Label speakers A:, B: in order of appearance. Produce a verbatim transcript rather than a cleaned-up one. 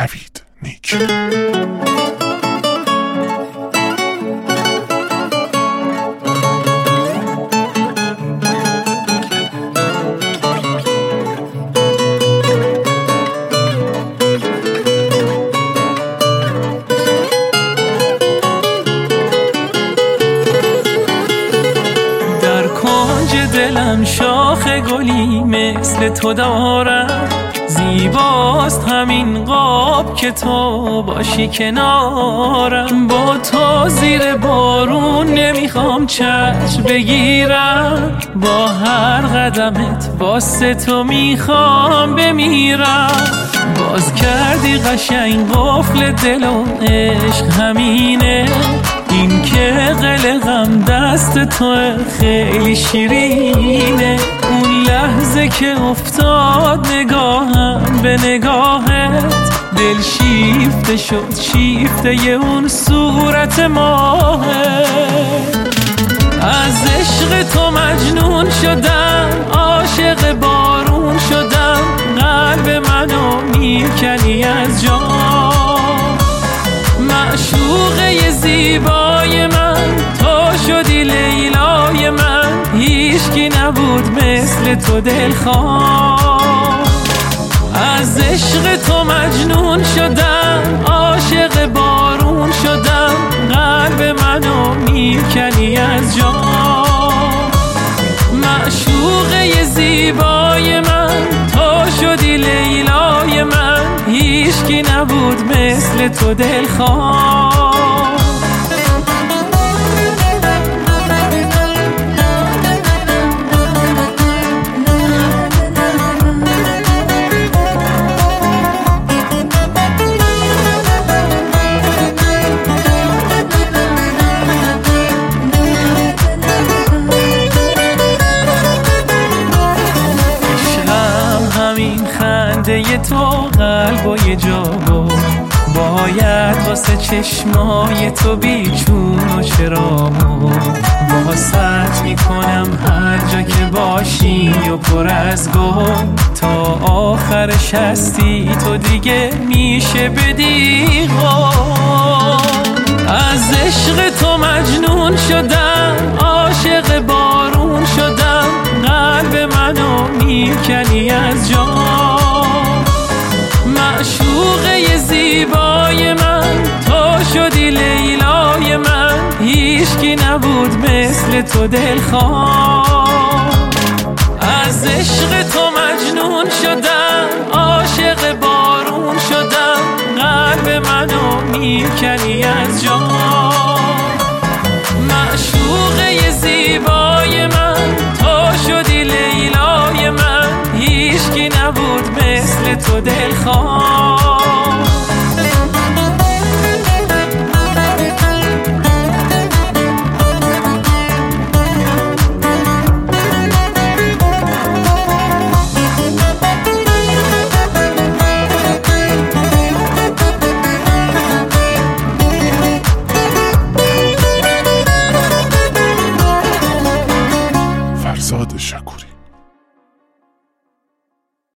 A: نوید نیک.
B: دلم شاخ گلی مثل تو دارم، زیباست همین قاب که تو باشی کنارم. با تو زیر بارون نمیخوام چتر بگیرم، با هر قدمت واسه تو میخوام بمیرم. باز کردی قشنگ قفل دل و عشق همینه، این که قلقم دست تو خیلی شیرینه. اون لحظه که افتاد نگاهم به نگاهت، دل شیفته شد شیفته ی اون صورت ماهت. از عشق تو مجنون شدم، عاشق بارون شدم، قلب منو میکنی از جان. معشوقه زیبای من تو شدی لیلای من، هیچکی نبود مثل تو دلخواه. از عشق تو مجنون شدم، عاشق بارون شدم، قلب منو میکنی از جان. معشوقه زیبای من تو شدی لیلای من، هیچکی نبود مثل تو دلخواه. خنده تو قلب و یه جا بود، باید واسه چشمای تو بیچون و چرامو. واسط میکنم هر جا که باشی و پر از گل، تا آخرش هستی تو دیگه میشه بدی غل. از عشق تو مجنون شدم، عاشق بارون شدم، قلب منو میکنی از جان. معشوقه زیبای من تو شدی لیلای من، هیچکی نبود مثل تو دلخواه. از عشق تو مجنون شدم، عاشق بارون شدم، قلب منو میکنی از جان. معشوقه زیبای من تو شدی لیلای من، هیچکی نبود مثل تو دلخواه.